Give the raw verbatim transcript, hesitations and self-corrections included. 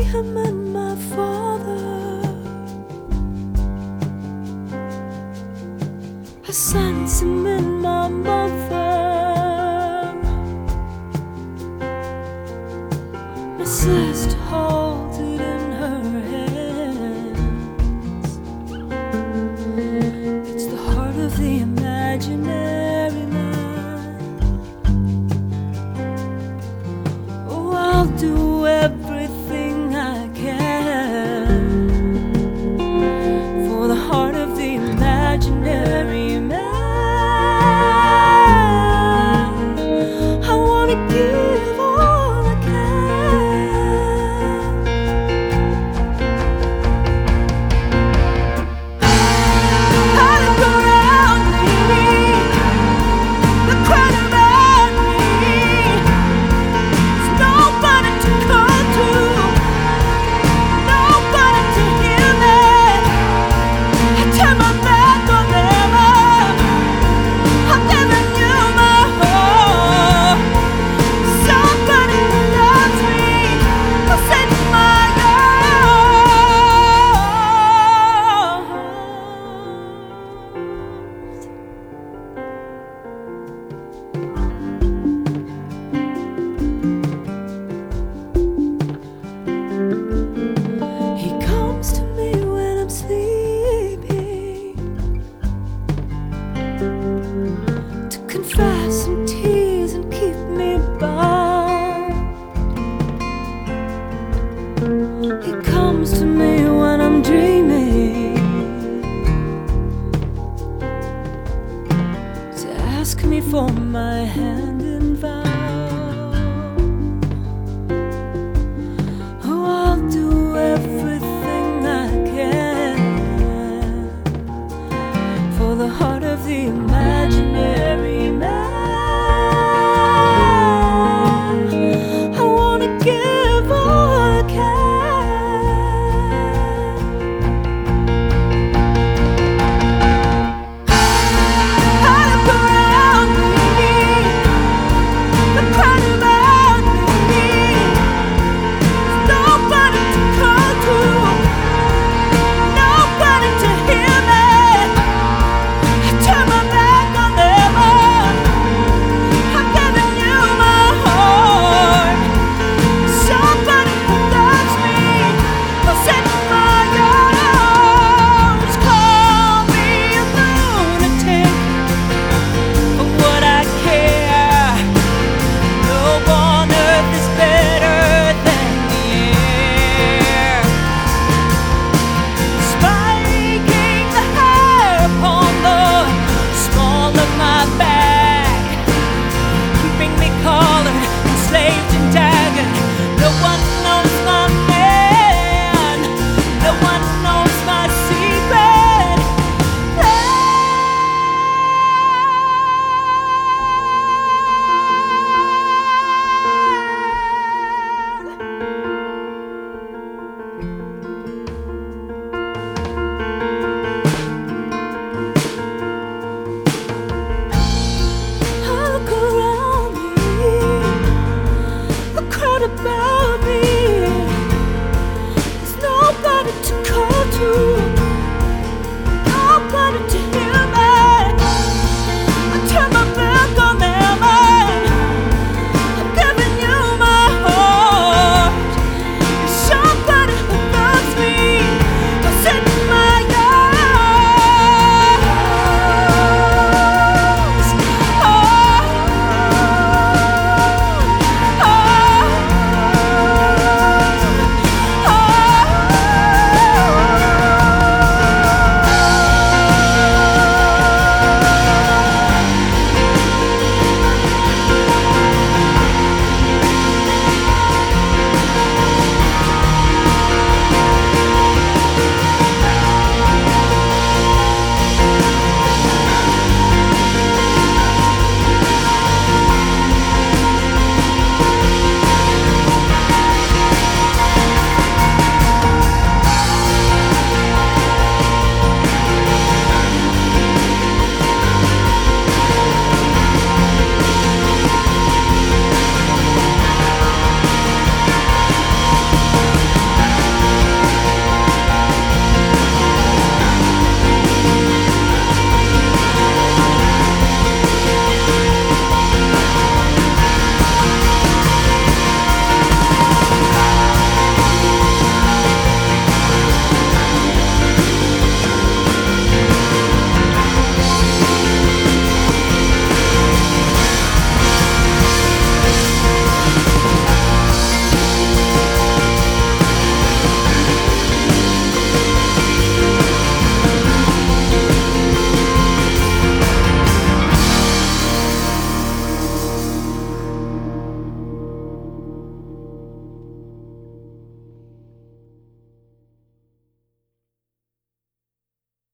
him and my father. I sense him in my mother. My sister holds it in her hands. It's the heart of the imaginary man. Oh, I'll do everything I can for the heart of the imaginary man. I wanna give all I can. I look around me, the crowd around me. There's nobody to call to, nobody to hear me. I turn my back on them. I'm giving you my heart. Somebody who loves me will save my life. He comes to me when I'm sleeping to confess some tears and keep me bound. He comes to me when I'm dreaming to ask me for my hand in